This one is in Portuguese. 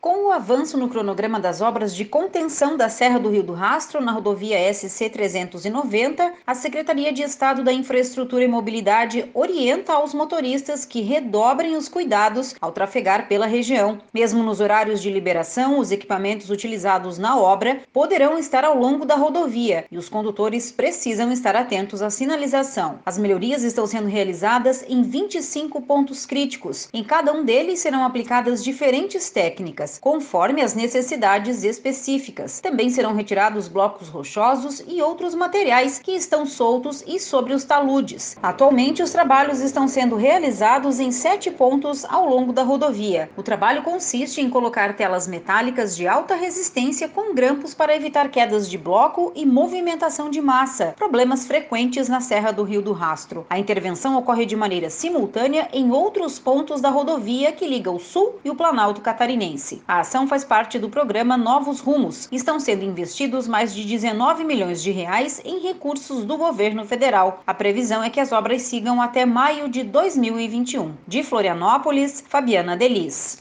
Com o avanço no cronograma das obras de contenção da Serra do Rio do Rastro na rodovia SC-390, a Secretaria de Estado da Infraestrutura e Mobilidade orienta aos motoristas que redobrem os cuidados ao trafegar pela região. Mesmo nos horários de liberação, os equipamentos utilizados na obra poderão estar ao longo da rodovia e os condutores precisam estar atentos à sinalização. As melhorias estão sendo realizadas em 25 pontos críticos. Em cada um deles serão aplicadas diferentes técnicas, conforme as necessidades específicas. Também serão retirados blocos rochosos e outros materiais que estão soltos e sobre os taludes. Atualmente, os trabalhos estão sendo realizados em 7 pontos ao longo da rodovia. O trabalho consiste em colocar telas metálicas de alta resistência com grampos para evitar quedas de bloco e movimentação de massa, problemas frequentes na Serra do Rio do Rastro. A intervenção ocorre de maneira simultânea em outros pontos da rodovia que liga o Sul e o Planalto Catarinense. A ação faz parte do programa Novos Rumos. Estão sendo investidos mais de 19 milhões de reais em recursos do governo federal. A previsão é que as obras sigam até maio de 2021. De Florianópolis, Fabiana Delis.